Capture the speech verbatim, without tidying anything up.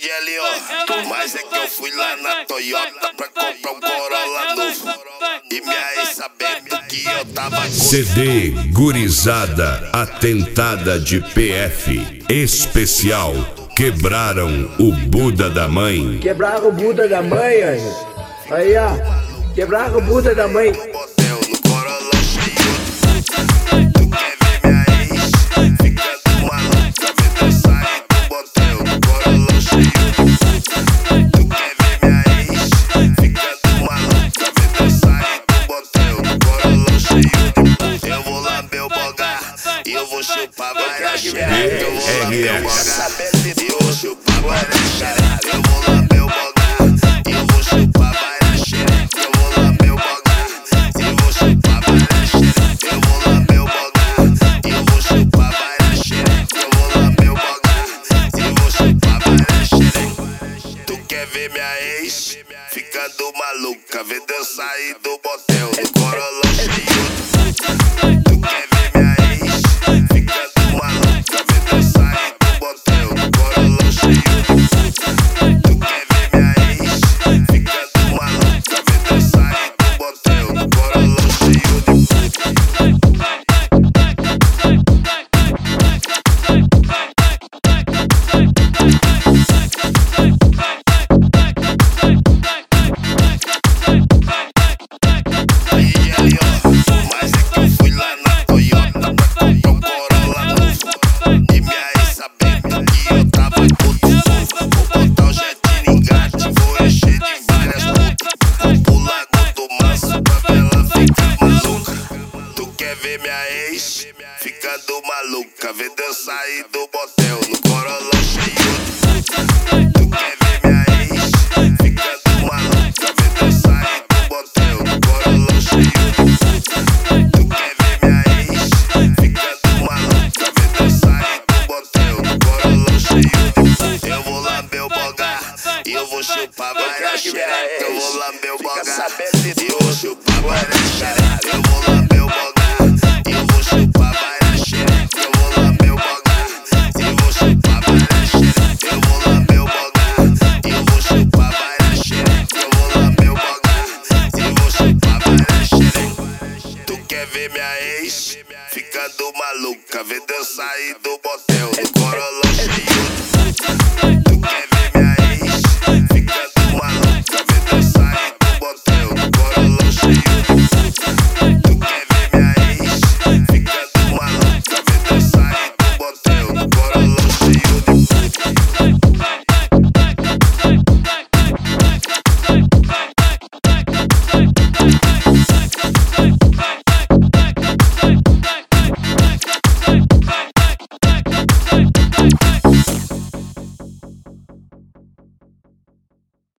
Gelinho, mas é que eu fui lá na Toyota pra comprar um Corolla novo. E minha ex sabendo que eu tava com C D Gurizada Atentada de P F Especial. Quebraram o Buda da mãe. Quebraram o Buda da mãe, aí. Aí, ó. Quebraram o Buda da mãe. Eu vou chupar várias xerecas, eu vou lamber o bogar. Eu vou chupar várias xerecas, eu vou lamber o bogar. Eu vou chupar várias xerecas, eu vou lamber o bogar. Eu vou chupar várias xerecas, eu vou lamber o bogar. Eu vou chupar várias xerecas, eu vou lamber o bogar. Eu vou chupar várias xerecas. Tu quer ver minha ex ficando maluca, vendo eu sair do motel no Corolla cheio. Tu quer ver minha ex ficando maluca, vendo eu sair do motel no Corolla cheio. Tu quer ver minha ex ficando maluca, vendo eu sair do motel no Corolla cheio de mas é que eu fui lá na Toyota pra comprar um Corolla novo. E minha ex sabendo que eu tava com tudo. Vou botar o jet no engate, vou encher de várias putas. Vou pro Lago do Manso pra ela ficar maluca. Tu quer ver minha ex ficando maluca, vendo eu sair do motel no Corolla cheio. Tu quer ver minha ex ficando maluca, vendo eu sair do motel no Corolla cheio. Tu quer ver minha ex ficando maluca, vendo eu sair do motel no Corolla cheio. Eu vou lamber o bogar, e eu vou chupar várias xerecas. Eu vou lamber o bogar, e eu vou chupar várias xerecas. Eu vou lamber o bogar, e eu vou chupar várias xerecas. Eu vou lamber o bogar, e eu vou chupar várias xerecas. Eu vou lamber o bogar, e eu vou chupar várias xerecas. Eu vou lamber o bogar, e eu vou chupar várias xerecas. Tu quer ver minha ex ficando maluca, vendo eu sair do motel no Corolla cheio. Tu quer